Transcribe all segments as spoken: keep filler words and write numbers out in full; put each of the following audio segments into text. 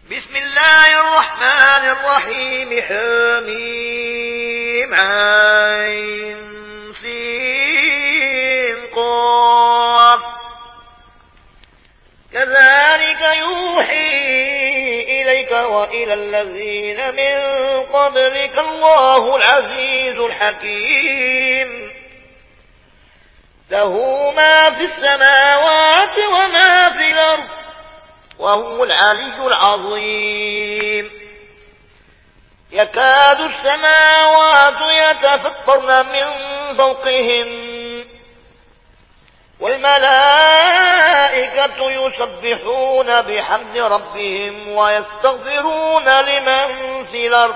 بسم الله الرحمن الرحيم حميم عين سين قاف كذلك يوحي إليك وإلى الذين من قبلك الله العزيز الحكيم له ما في السماوات وما في الأرض وهو العلي العظيم يكاد السماوات يتفطرن من فوقهن والملائكة يسبحون بحمد ربهم ويستغفرون لمن في الأرض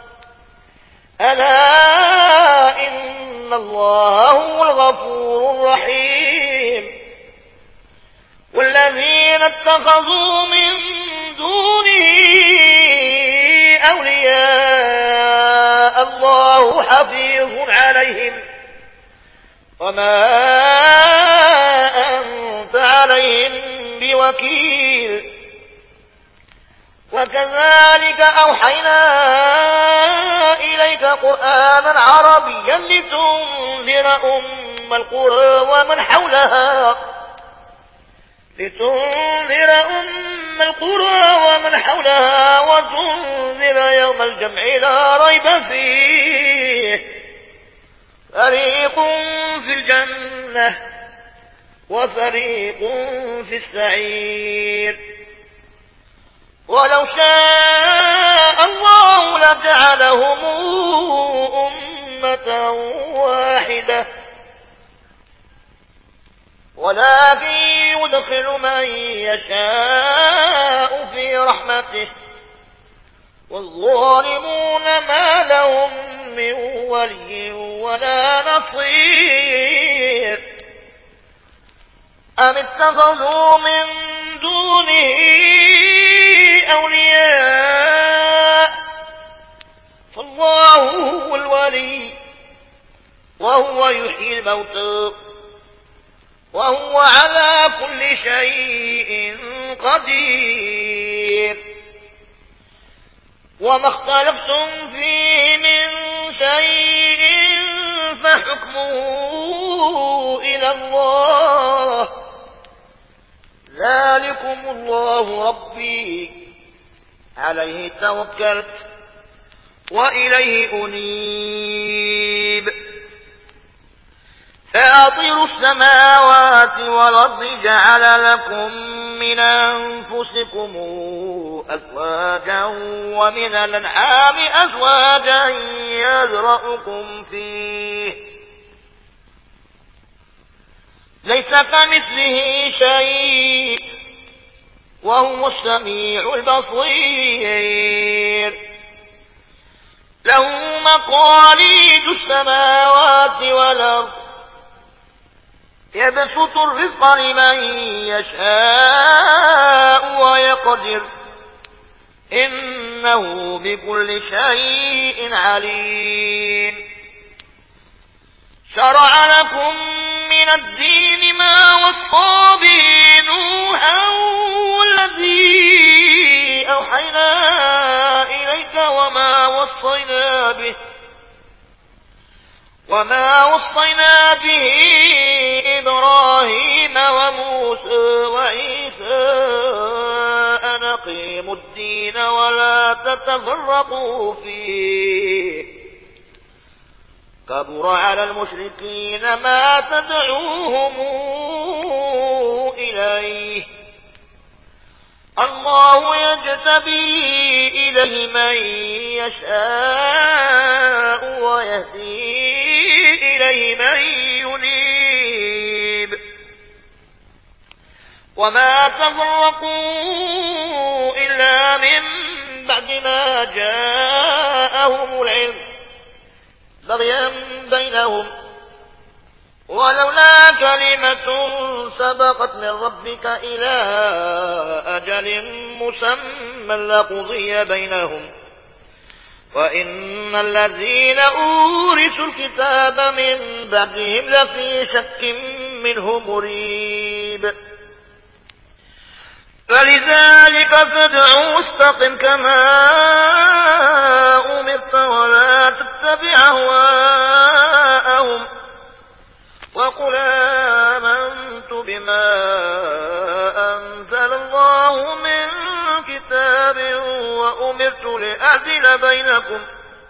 ألا إن الله هو الغفور الرحيم والذين اتخذوا من دونه أولياء الله حفيظ عليهم وما أنت عليهم بوكيل وكذلك أوحينا إليك قرآنا عربيا لتنذر أم القرى ومن حولها لتنذر أم القرى ومن حولها وتنذر يوم الجمع لا ريب فيه فريق في الجنة وفريق في السعير ولو شاء الله لجعلهم أمة واحدة ولكن يدخل من يشاء في رحمته والظالمون ما لهم من ولي ولا نصير أم اتخذوا من دونه أولياء فالله هو الولي وهو يحيي الموتى وهو على كل شيء قدير وما اختلفتم فيه من شيء فحكمه إلى الله ذلكم الله ربي عليه توكلت وإليه أنيب فاطر السماوات والأرض جعل لكم من أنفسكم أزواجا ومن الأنعام أزواجا يذرأكم فيه ليس كمثله شيء وهو السميع البصير له مقاليد السماوات والأرض يبسط الرزق لمن يشاء ويقدر إنه بكل شيء عليم شرع لكم من الدين ما وصى به نوحا والذي أوحينا إليك وما وصينا به وما وصينا به إبراهيم وموسى وعيسى أن أقيموا الدين ولا تتفرقوا فيه كبر على المشركين ما تدعوهم إليه الله يجتبي إليه من يشاء ويهدي إليه من ينيب وما تفرقوا إلا من بعد ما جاءهم العلم بغيا بينهم ولولا كلمة سبقت من ربك إلى أجل مسمى لقضي بينهم وإن الذين أورثوا الكتاب من بعدهم لفي شك منه مريب فلذلك فادع واستقم فاستقم كما أمرت ولا تتبع أهواءهم وقل آمنت بما أنزل الله من كتاب وأمرت لأعدل بينكم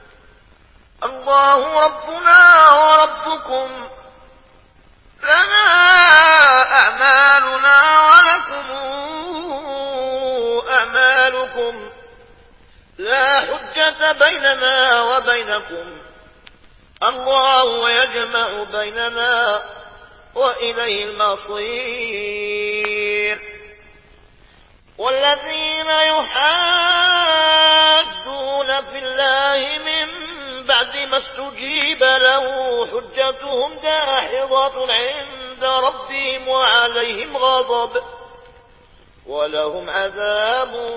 الله ربنا وربكم لنا أعمالنا ولكم أعمالكم لا حجة بيننا وبينكم الله يجمع بيننا وإليه المصير. والذين يحادون في الله من بعد ما استجيب له حجتهم داحضة عند ربهم وعليهم غضب ولهم عذاب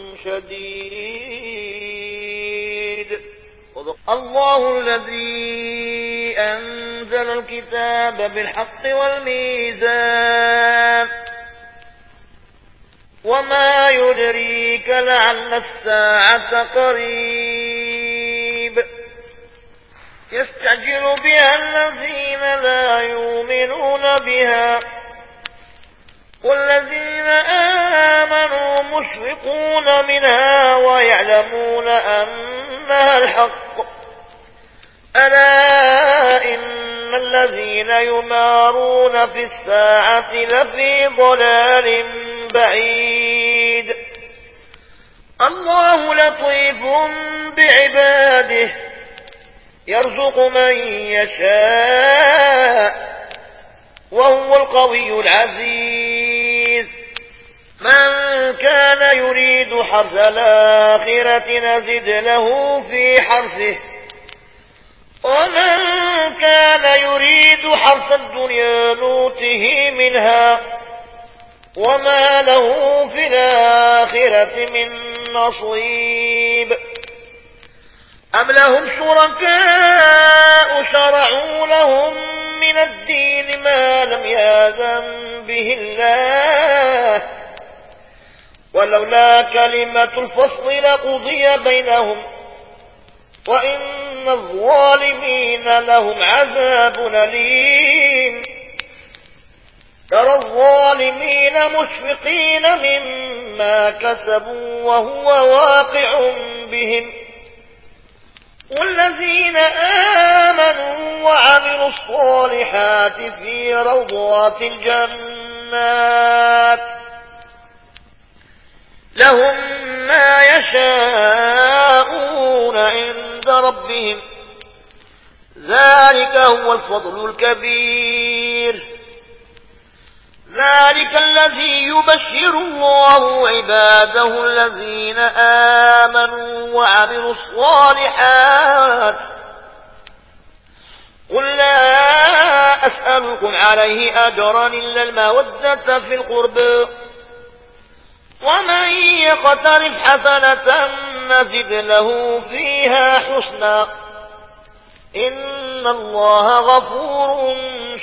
شديد. الله الذي أنزل الكتاب بالحق والميزان وما يدريك لعل الساعة قريب يستعجل بها الذين لا يؤمنون بها والذين آمنوا مشفقون منها ويعلمون أنها الحق ألا إن الذين يمارون في الساعة لفي ضلال بعيد. الله لطيف بعباده يرزق من يشاء وهو القوي العزيز. من كان يريد حرث الآخرة نزد له في حرثه ومن كان يريد حرث الدنيا نوته منها وما له في الآخرة من نصيب. أم لهم شركاء شرعوا لهم من الدين ما لم يأذن به الله ولولا كلمة الفصل لقضي بينهم وإن الظالمين لهم عذاب أليم. ترى الظالمين مشفقين مما كسبوا وهو واقع بهم والذين آمنوا وعملوا الصالحات في روضات الجنات لهم ما يشاءون عند ربهم ذلك هو الفضل الكبير. ذلك الذي يبشر الله عباده الذين آمنوا وعملوا الصالحات قل لا أسألكم عليه أجرا إلا المودة في القربى ومن يقترف حسنة نزد له فيها حسنا إن الله غفور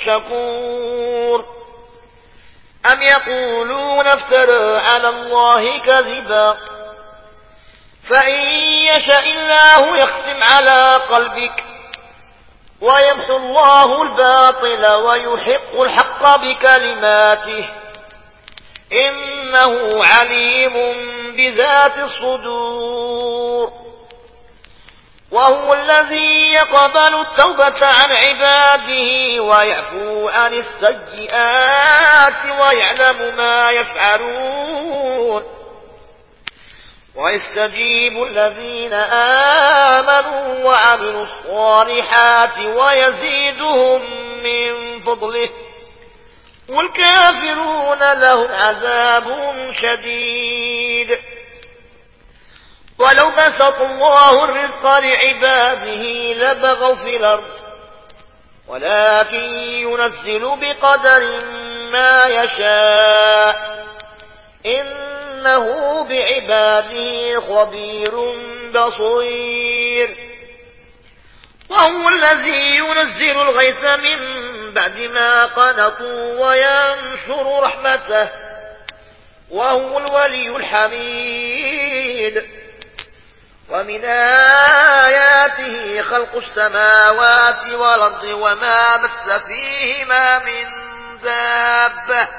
شكور. أم يقولون افترى على الله كذبا فإن يشاء الله يختم على قلبك ويمحو الله الباطل ويحق الحق بكلماته إنه عليم بذات الصدور. وهو الذي يقبل التوبة عن عباده ويعفو عن السيئات ويعلم ما يفعلون ويستجيب الذين آمنوا وعملوا الصالحات ويزيدهم من فضله والكافرون لهم عذاب شديد. ولو بسط الله الرزق لعباده لبغوا في الأرض ولكن ينزل بقدر ما يشاء إنه بعباده خبير بصير. وهو الذي ينزل الغيث من بعد ما قنطوا وينشر رحمته وهو الولي الحميد. شديد. ومن آياته خلق السماوات والأرض وما بث فيهما من دابة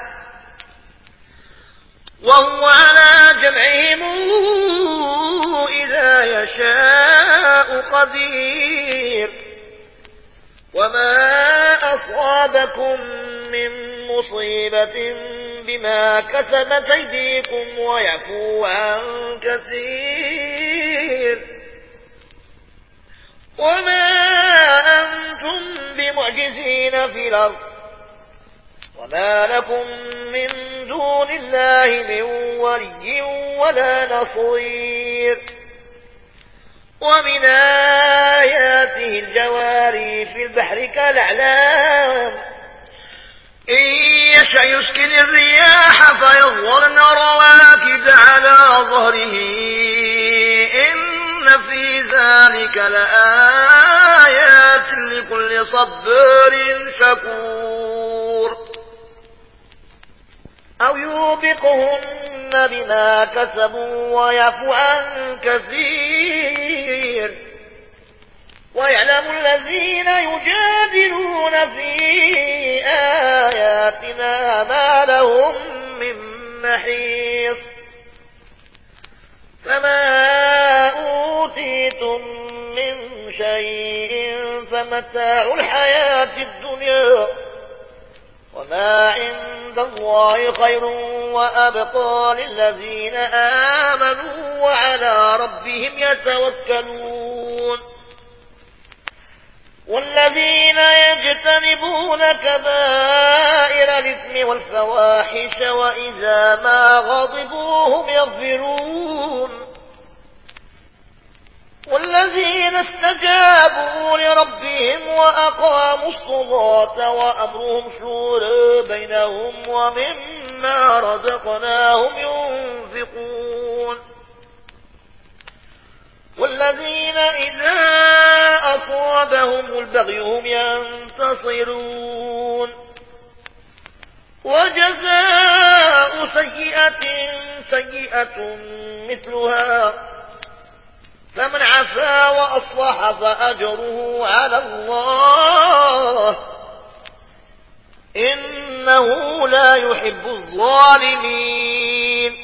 وهو على جمعهم إذا يشاء قدير. وما أصابكم من مصيبة بما كسبت أيديكم ويعفو عن كثير. وما أنتم بمعجزين في الأرض وما لكم من دون الله من ولي ولا نصير. ومن آياته الجواري في البحر كالأعلام إن يشأ يسكن الرياح فيظللن رواكد على ظهره إن في ذلك لآيات لكل صبار شكور. أو يوبقهن بما كسبوا ويعفو عن كثير. ويعلم الذين يجادلون في آياتنا ما لهم من محيص. فما أوتيتم من شيء فمتاع الحياة الدنيا وما عند الله خير وأبقى للذين آمنوا وعلى ربهم يتوكلون. والذين يجتنبون كبائر الإثم والفواحش وإذا ما غضبوا هم يغفرون. والذين استجابوا لربهم وأقاموا الصلاة وأمرهم شورى بينهم ومما رزقناهم ينفقون. والذين إذا أصابهم البغي هم ينتصرون. وجزاء سيئة سيئة مثلها فمن عفا وأصلح فأجره على الله إنه لا يحب الظالمين.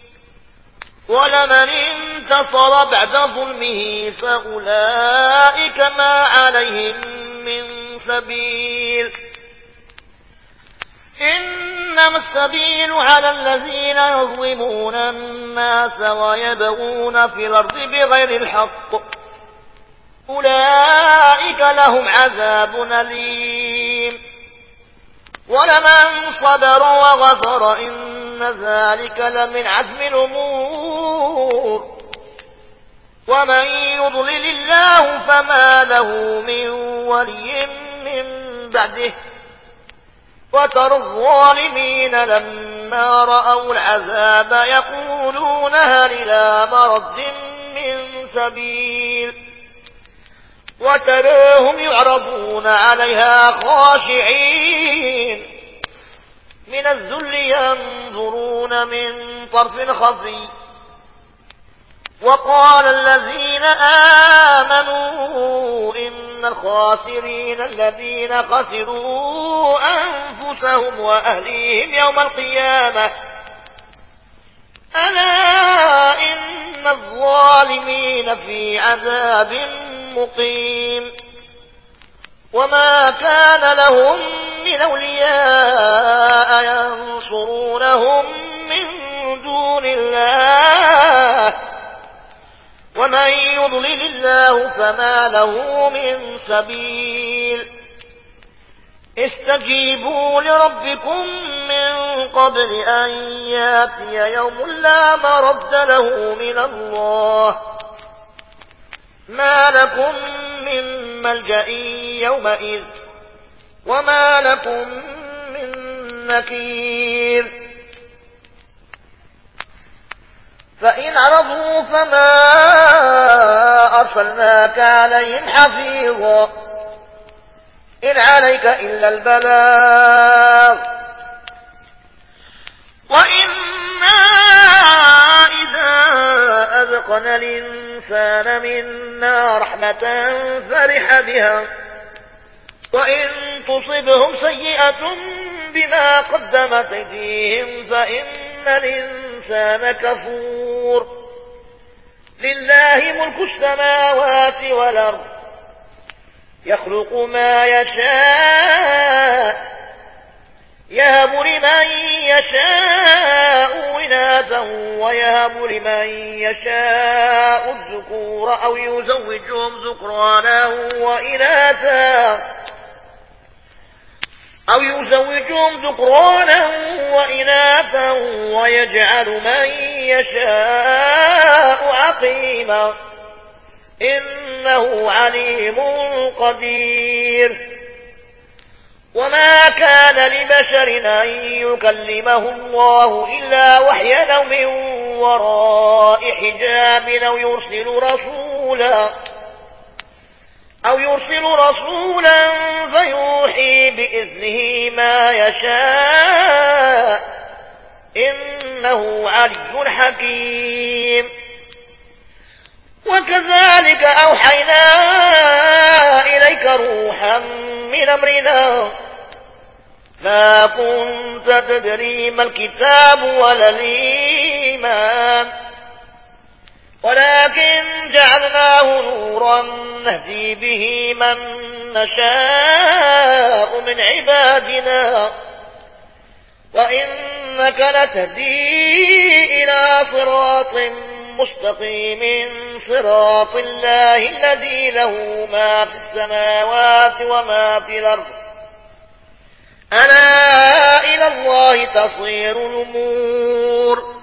ولمن انتصر بعد ظلمه فأولئك ما عليهم من سبيل. إنما السبيل على الذين يظلمون الناس ويبغون في الأرض بغير الحق أولئك لهم عذاب أليم. ولمن صبر وغفر إن ذلك لمن عزم الأمور. ومن يضلل الله فما له من ولي من بعده. وترى الظالمين لما رأوا العذاب يقولون هل إلى مرد من سبيل. وتراهم يعرضون عليها خاشعين من الذل ينظرون من طرف خفي. وقال الذين آمنوا إن الخاسرين الذين خسروا أنفسهم وأهليهم يوم القيامة ألا إن الظالمين في عذاب مقيم. وما كان لهم من أولياء ينصرونهم من دون الله ومن يضلل الله فما له من سبيل. استجيبوا لربكم من قبل أن ياتي يوم لا مرد له من الله ما لكم من ملجأ يومئذ وما لكم من نكير. فإن عرضوا فما أرسلناك عليهم حفيظا إن عليك إلا البلاغ. وإنا إذا أذقنا الإنسان منا رحمة فرح بها وإن تصبهم سيئة بما قدمت أيديهم فإن الإنسان كفور لله ملك السماوات والأرض يخلق ما يشاء يهب لمن يشاء إناثا ويهب لمن يشاء الذكور أو يزوجهم ذكرانا وإناثا أو يزوجهم ذكرانا وإناثا ويجعل من يشاء عقيما إنه عليم قدير وما كان لبشر أن يكلمه الله إلا وحيا أو من وراء حجاب أو يرسل رسولا أو يرسل رسولا فيوحي بإذنه ما يشاء إنه علي حكيم وكذلك أوحينا إليك روحا من أمرنا ما كنت تدري ما الكتاب ولا الإيمان ولكن جعلناه نورا نهدي به من نشاء من عبادنا وإنك لتهدي إلى صراط مستقيم صراط الله الذي له ما في السماوات وما في الأرض ألا إلى الله تصير الأمور